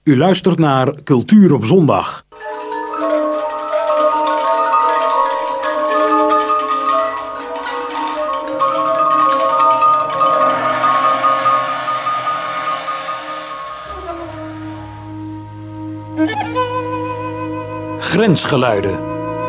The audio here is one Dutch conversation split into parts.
U luistert naar Cultuur op Zondag. Grensgeluiden.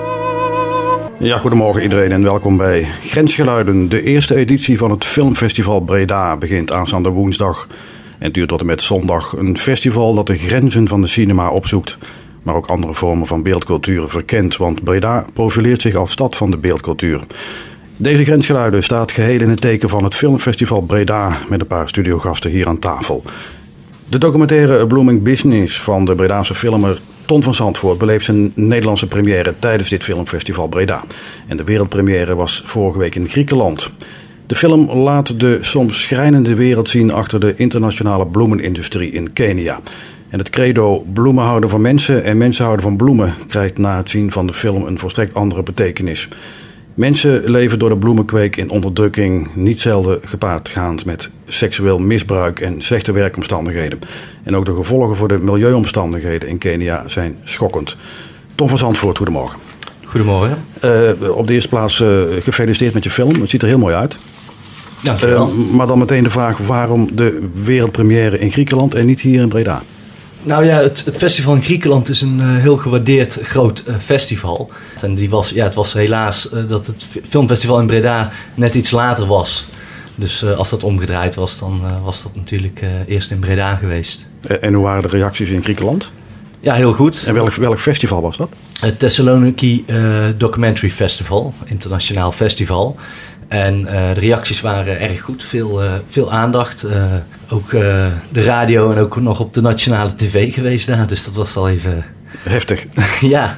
Ja, goedemorgen iedereen en welkom bij Grensgeluiden. De eerste editie van het Filmfestival Breda begint aanstaande woensdag en duurt tot en met zondag. Een festival dat de grenzen van de cinema opzoekt, maar ook andere vormen van beeldcultuur verkent. Want Breda profileert zich als stad van de beeldcultuur. Deze Grensgeluiden staat geheel in het teken van het Filmfestival Breda met een paar studiogasten hier aan tafel. De documentaire A Blooming Business van de Bredaanse filmer Ton van Zandvoort beleeft zijn Nederlandse première tijdens dit filmfestival Breda. En de wereldpremière was vorige week in Griekenland. De film laat de soms schrijnende wereld zien achter de internationale bloemenindustrie in Kenia. En het credo bloemen houden van mensen en mensen houden van bloemen krijgt na het zien van de film een volstrekt andere betekenis. Mensen leven door de bloemenkweek in onderdrukking, niet zelden gepaardgaand met seksueel misbruik en slechte werkomstandigheden. En ook de gevolgen voor de milieuomstandigheden in Kenia zijn schokkend. Ton van Zandvoort, goedemorgen. Goedemorgen. Op de eerste plaats gefeliciteerd met je film. Het ziet er heel mooi uit. Dankjewel. Maar dan meteen de vraag, waarom de wereldpremière in Griekenland en niet hier in Breda? Nou ja, het festival in Griekenland is een heel gewaardeerd groot festival. En het was helaas dat het filmfestival in Breda net iets later was. Dus als dat omgedraaid was, dan was dat natuurlijk eerst in Breda geweest. En hoe waren de reacties in Griekenland? Ja, heel goed. En welk festival was dat? Het Thessaloniki Documentary Festival, internationaal festival. En de reacties waren erg goed, veel aandacht. Ook de radio en ook nog op de nationale tv geweest daar, dus dat was wel even... Heftig. Ja.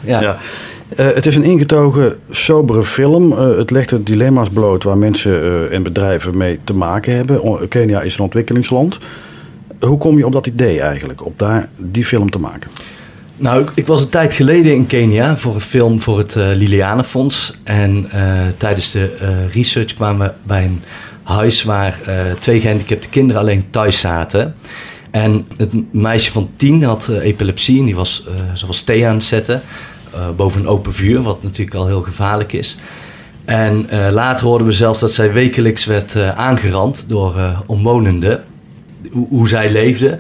Het is een ingetogen, sobere film. Het legt de dilemma's bloot waar mensen en bedrijven mee te maken hebben. Kenia is een ontwikkelingsland. Hoe kom je op dat idee eigenlijk, op die film te maken? Nou, ik was een tijd geleden in Kenia voor een film voor het Lilianenfonds. En tijdens de research kwamen we bij een huis waar 2 gehandicapte kinderen alleen thuis zaten. En het meisje van 10 had epilepsie en ze was thee aan het zetten boven een open vuur, wat natuurlijk al heel gevaarlijk is. En later hoorden we zelfs dat zij wekelijks werd aangerand door omwonenden. Hoe zij leefde,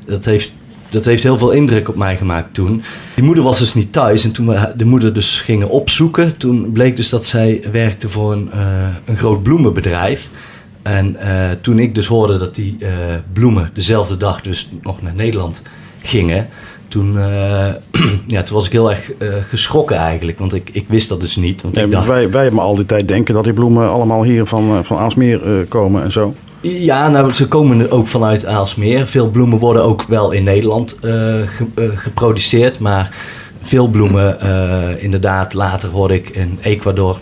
dat heeft heel veel indruk op mij gemaakt toen. Die moeder was dus niet thuis en toen we de moeder dus gingen opzoeken, toen bleek dus dat zij werkte voor een groot bloemenbedrijf. En toen ik dus hoorde dat die bloemen dezelfde dag dus nog naar Nederland gingen, toen was ik heel erg geschrokken eigenlijk, want ik wist dat dus niet. Want wij hebben al die tijd denken dat die bloemen allemaal hier van Aalsmeer komen en zo. Ja, nou, ze komen ook vanuit Aalsmeer. Veel bloemen worden ook wel in Nederland geproduceerd. Maar veel bloemen, inderdaad, later hoorde ik in Ecuador,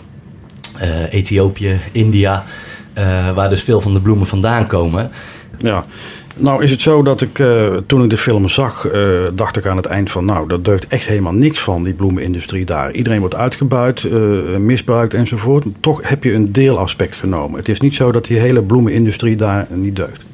Ethiopië, India, waar dus veel van de bloemen vandaan komen. Ja. Nou is het zo dat ik, toen ik de film zag, dacht ik aan het eind van, nou, dat deugt echt helemaal niks van, die bloemenindustrie daar. Iedereen wordt uitgebuit, misbruikt enzovoort. Toch heb je een deelaspect genomen. Het is niet zo dat die hele bloemenindustrie daar niet deugt.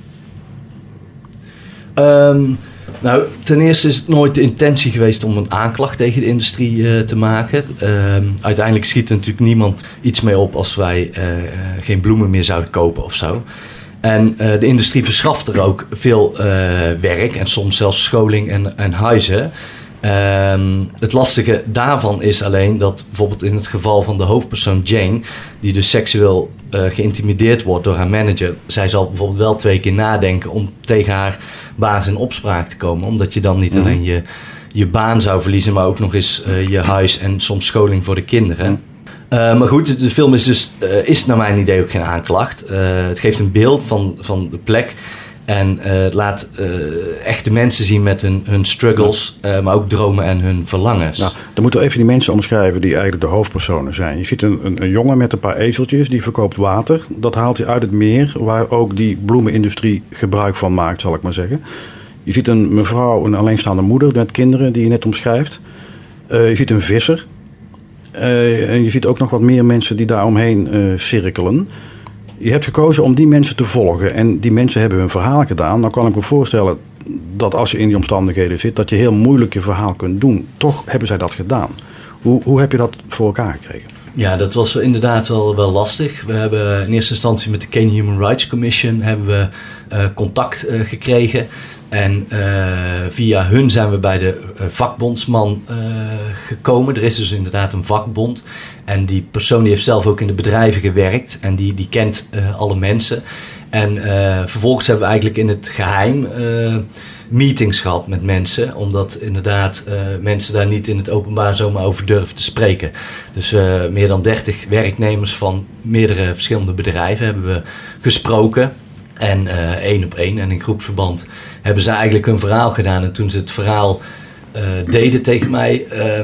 Nou, ten eerste is het nooit de intentie geweest om een aanklacht tegen de industrie te maken. Uiteindelijk schiet er natuurlijk niemand iets mee op als wij geen bloemen meer zouden kopen of zo. En de industrie verschaft er ook veel werk en soms zelfs scholing en huizen. Het lastige daarvan is alleen dat bijvoorbeeld in het geval van de hoofdpersoon Jane, die dus seksueel geïntimideerd wordt door haar manager, zij zal bijvoorbeeld wel 2 keer nadenken om tegen haar baas in opspraak te komen. Omdat je dan niet alleen je baan zou verliezen, maar ook nog eens je huis en soms scholing voor de kinderen. Maar goed, de film is naar mijn idee ook geen aanklacht. Het geeft een beeld van de plek. En het laat echte mensen zien met hun struggles, maar ook dromen en hun verlangens. Nou, dan moeten we even die mensen omschrijven die eigenlijk de hoofdpersonen zijn. Je ziet een jongen met een paar ezeltjes, die verkoopt water. Dat haalt hij uit het meer, waar ook die bloemenindustrie gebruik van maakt, zal ik maar zeggen. Je ziet een mevrouw, een alleenstaande moeder met kinderen, die je net omschrijft. Je ziet een visser. En je ziet ook nog wat meer mensen die daar omheen cirkelen. Je hebt gekozen om die mensen te volgen. En die mensen hebben hun verhaal gedaan. Nou kan ik me voorstellen dat als je in die omstandigheden zit, dat je heel moeilijk je verhaal kunt doen. Toch hebben zij dat gedaan. Hoe heb je dat voor elkaar gekregen? Ja, dat was inderdaad wel lastig. We hebben in eerste instantie met de Kenya Human Rights Commission hebben we contact gekregen. En via hun zijn we bij de vakbondsman gekomen. Er is dus inderdaad een vakbond. En die persoon die heeft zelf ook in de bedrijven gewerkt. En die kent alle mensen. En vervolgens hebben we eigenlijk in het geheim meetings gehad met mensen. Omdat inderdaad mensen daar niet in het openbaar zomaar over durven te spreken. Dus meer dan 30 werknemers van meerdere verschillende bedrijven hebben we gesproken. En 1 op 1 en in groepsverband hebben ze eigenlijk hun verhaal gedaan. En toen ze het verhaal deden tegen mij,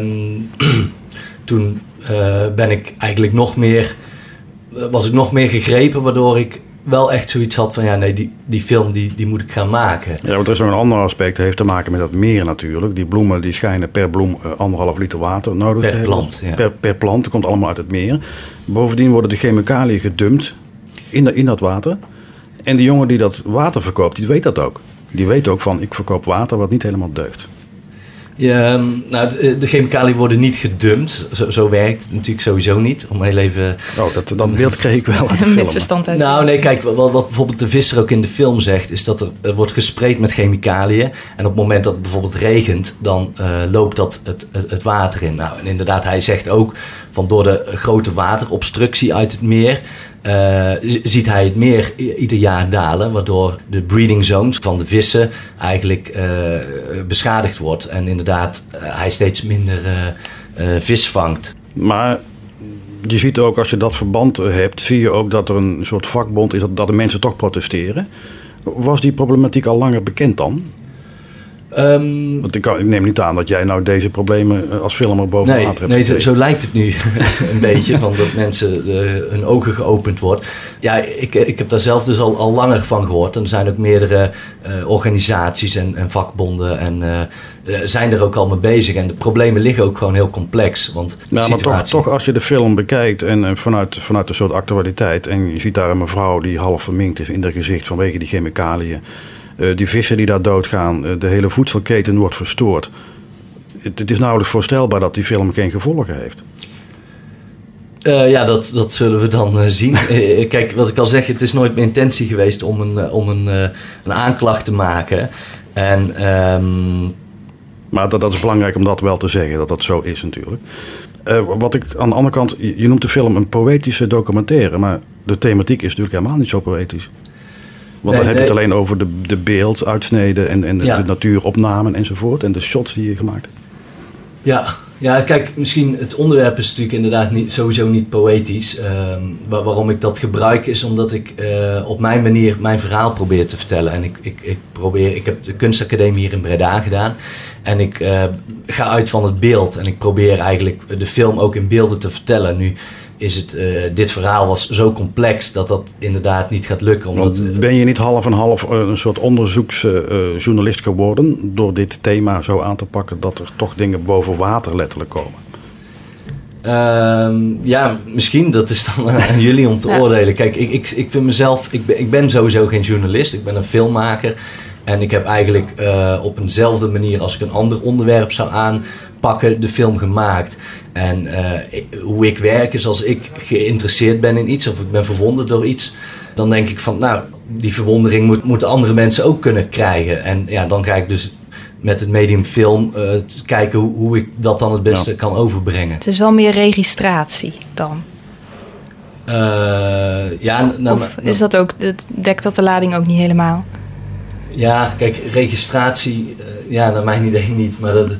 toen ben ik eigenlijk was ik nog meer gegrepen, waardoor ik wel echt zoiets had van ja, nee, die film die moet ik gaan maken. Ja, want er is nog een ander aspect, dat heeft te maken met dat meer natuurlijk. Die bloemen die schijnen per bloem 1,5 liter water nodig te hebben. Plant, ja. Per plant, dat komt allemaal uit het meer. Bovendien worden de chemicaliën gedumpt in dat water. En die jongen die dat water verkoopt, die weet dat ook. Die weet ook van, ik verkoop water wat niet helemaal deugt. Ja, nou, de chemicaliën worden niet gedumpt. Zo werkt het natuurlijk sowieso niet. Om heel even... Dat beeld kreeg ik wel uit de film. Een misverstand uit. Nou nee, kijk, wat bijvoorbeeld de visser ook in de film zegt, is dat er wordt gespreid met chemicaliën. En op het moment dat het bijvoorbeeld regent, dan loopt dat het water in. Nou, en inderdaad, hij zegt ook van door de grote waterobstructie uit het meer ziet hij het meer ieder jaar dalen, waardoor de breeding zones van de vissen eigenlijk beschadigd wordt. En inderdaad, hij steeds minder vis vangt. Maar je ziet ook, als je dat verband hebt, zie je ook dat er een soort vakbond is, dat de mensen toch protesteren. Was die problematiek al langer bekend dan? Want ik neem niet aan dat jij nou deze problemen als filmer boven water hebt. Nee, zo lijkt het nu een beetje, van dat mensen hun ogen geopend wordt. Ja, ik heb daar zelf dus al langer van gehoord. En er zijn ook meerdere organisaties en vakbonden en zijn er ook al mee bezig. En de problemen liggen ook gewoon heel complex. Want maar toch als je de film bekijkt en vanuit een soort actualiteit, en je ziet daar een mevrouw die half verminkt is in haar gezicht vanwege die chemicaliën. Die vissen die daar doodgaan, de hele voedselketen wordt verstoord. Het is nauwelijks voorstelbaar dat die film geen gevolgen heeft. Ja, dat zullen we dan zien. Kijk, wat ik al zeg, het is nooit mijn intentie geweest om een aanklacht te maken. Maar dat is belangrijk om dat wel te zeggen, dat zo is natuurlijk. Wat ik aan de andere kant, je noemt de film een poëtische documentaire, maar de thematiek is natuurlijk helemaal niet zo poëtisch. Want dan heb je het alleen over de beelduitsneden en de natuuropnamen enzovoort. En de shots die je gemaakt hebt. Ja, kijk, misschien het onderwerp is natuurlijk inderdaad sowieso niet poëtisch. Waarom ik dat gebruik is omdat ik op mijn manier mijn verhaal probeer te vertellen. En ik heb de kunstacademie hier in Breda gedaan. En ik ga uit van het beeld. En ik probeer eigenlijk de film ook in beelden te vertellen. Nu is het, dit verhaal was zo complex dat inderdaad niet gaat lukken. Omdat, ben je niet half en half een soort onderzoeksjournalist geworden door dit thema zo aan te pakken dat er toch dingen boven water letterlijk komen? Ja, misschien. Dat is dan aan jullie om te oordelen. Kijk, ik vind mezelf, ik ben sowieso geen journalist. Ik ben een filmmaker. En ik heb eigenlijk op eenzelfde manier als ik een ander onderwerp zou aanpakken, de film gemaakt. En hoe ik werk is als ik geïnteresseerd ben in iets of ik ben verwonderd door iets, dan denk ik van, nou, die verwondering moeten andere mensen ook kunnen krijgen. En ja, dan ga ik dus met het medium film kijken hoe ik dat dan het beste kan overbrengen. Het is wel meer registratie dan? Is dat ook, dekt dat de lading ook niet helemaal? Ja, kijk, registratie, naar mijn idee niet, maar dat...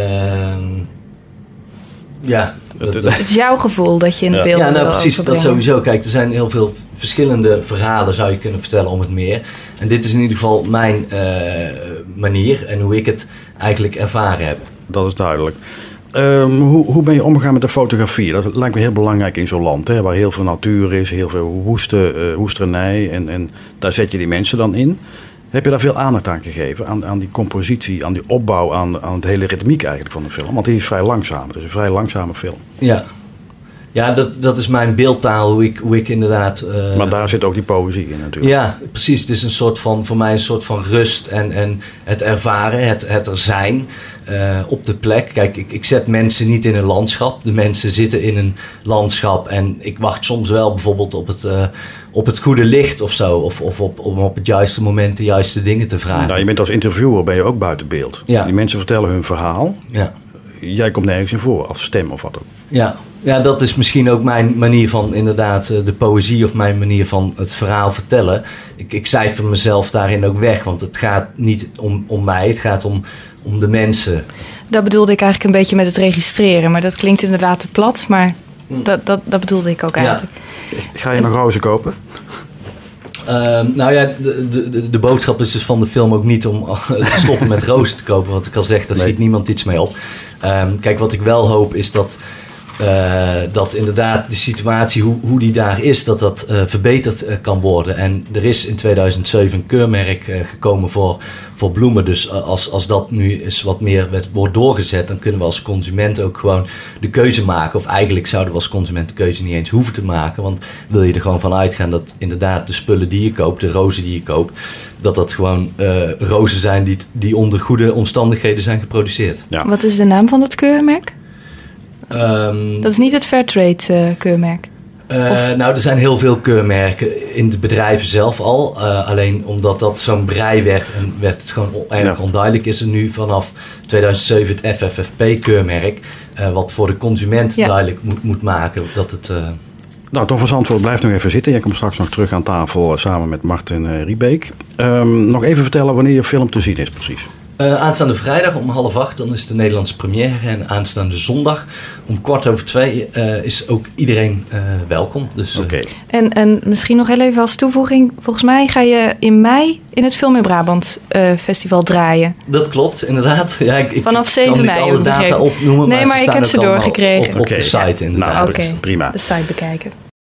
Het is jouw gevoel dat je in het beeld wil overbrengen. Precies, dat sowieso. Kijk, er zijn heel veel verschillende verhalen, zou je kunnen vertellen, om het meer. En dit is in ieder geval mijn manier en hoe ik het eigenlijk ervaren heb. Dat is duidelijk. Hoe ben je omgegaan met de fotografie? Dat lijkt me heel belangrijk in zo'n land, hè, waar heel veel natuur is, heel veel woestenij en daar zet je die mensen dan in. Heb je daar veel aandacht aan gegeven, aan die compositie, aan die opbouw, aan het hele ritmiek eigenlijk van de film? Want die is vrij langzaam, het is een vrij langzame film. Ja, dat is mijn beeldtaal, hoe ik inderdaad... Maar daar zit ook die poëzie in natuurlijk. Ja, precies. Het is voor mij een soort van rust en het ervaren, het er zijn op de plek. Kijk, ik zet mensen niet in een landschap. De mensen zitten in een landschap en ik wacht soms wel bijvoorbeeld op het goede licht of zo. Of op het juiste moment de juiste dingen te vragen. Nou, je bent als interviewer ben je ook buiten beeld. Ja. Die mensen vertellen hun verhaal. Ja. Jij komt nergens in voor als stem of wat ook. Ja, dat is misschien ook mijn manier van inderdaad de poëzie of mijn manier van het verhaal vertellen. Ik cijfer mezelf daarin ook weg, want het gaat niet om mij, het gaat om de mensen. Dat bedoelde ik eigenlijk een beetje met het registreren, maar dat klinkt inderdaad te plat, maar dat bedoelde ik ook eigenlijk. Ja. Ga je nog rozen kopen? Nou ja, de boodschap is dus van de film ook niet om te stoppen met rozen te kopen. Want ik al zeg, daar schiet niemand iets mee op. Kijk, wat ik wel hoop is dat inderdaad de situatie, hoe die daar is, dat verbeterd kan worden. En er is in 2007 een keurmerk gekomen voor bloemen. Dus als dat nu eens wat meer wordt doorgezet, dan kunnen we als consument ook gewoon de keuze maken. Of eigenlijk zouden we als consument de keuze niet eens hoeven te maken. Want wil je er gewoon van uitgaan dat inderdaad de spullen die je koopt, de rozen die je koopt, dat gewoon rozen zijn die onder goede omstandigheden zijn geproduceerd. Ja. Wat is de naam van dat keurmerk? Dat is niet het Fairtrade keurmerk? Nou, er zijn heel veel keurmerken in de bedrijven zelf al. Alleen omdat dat zo'n brei werd het gewoon erg onduidelijk. Is er nu vanaf 2007 het FFFP-keurmerk. Wat voor de consument duidelijk moet maken dat het... Nou, Tom van Zandvoort blijft nog even zitten. Jij komt straks nog terug aan tafel samen met Martin Riebeek. Nog even vertellen wanneer je film te zien is precies. Aanstaande vrijdag om 7:30, dan is de Nederlandse première. En aanstaande zondag om 2:15 is ook iedereen welkom. Dus, Okay. En misschien nog heel even als toevoeging. Volgens mij ga je in mei in het Film in Brabant festival draaien. Dat klopt, inderdaad. Ja, ik vanaf 7 mei. kan niet alle data opnoemen. Nee, maar ik heb ze doorgekregen. Op de site inderdaad. Oké, prima. De site bekijken.